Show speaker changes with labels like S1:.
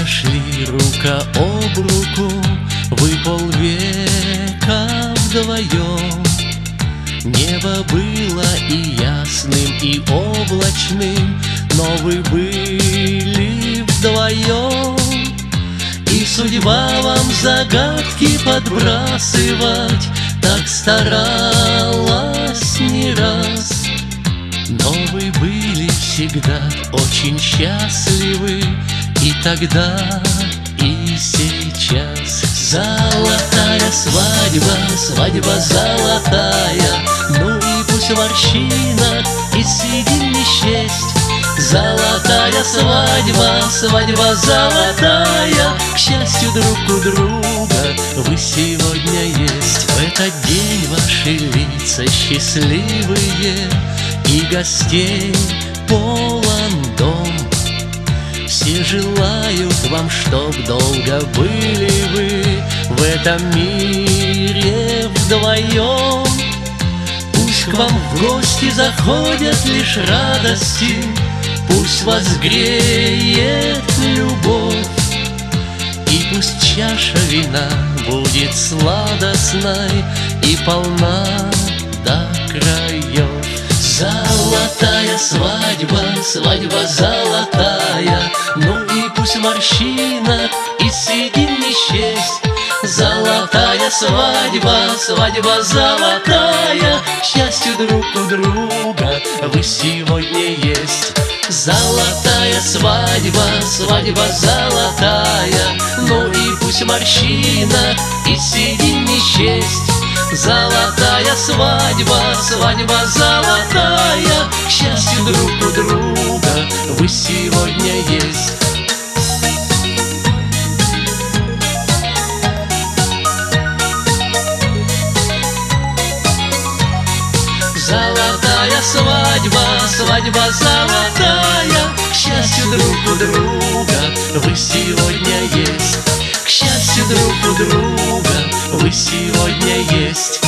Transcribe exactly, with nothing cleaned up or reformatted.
S1: шли рука об руку, вы полвека вдвоем. Небо было и ясным, и облачным, но вы были вдвоем. И судьба вам загадки подбрасывать так старалась не раз. Но вы были всегда очень счастливы, и тогда, и сейчас. Золотая свадьба, свадьба золотая, ну и пусть в морщинах и седин не счесть. Золотая свадьба, свадьба золотая, к счастью друг у друга вы сегодня есть. В этот день ваши лица счастливые, и гостей полон дом. Все желают вам, чтоб долго были вы в этом мире вдвоем. Пусть к вам в гости заходят лишь радости, пусть вас греет любовь, и пусть чаша вина будет сладостной и полна до краев. Золотая свадьба, свадьба золотая, ну и пусть в морщинах и седин не счесть. Золотая свадьба, свадьба золотая, к счастью друг у друга вы сегодня есть. Золотая свадьба, свадьба золотая, ну и пусть в морщинах и седин не счесть. Золотая свадьба, свадьба золотая, к счастью друг у друга вы сегодня есть. Золотая свадьба, свадьба золотая, к счастью друг у друга вы сегодня есть. К счастью друг у друга вы сегодня есть.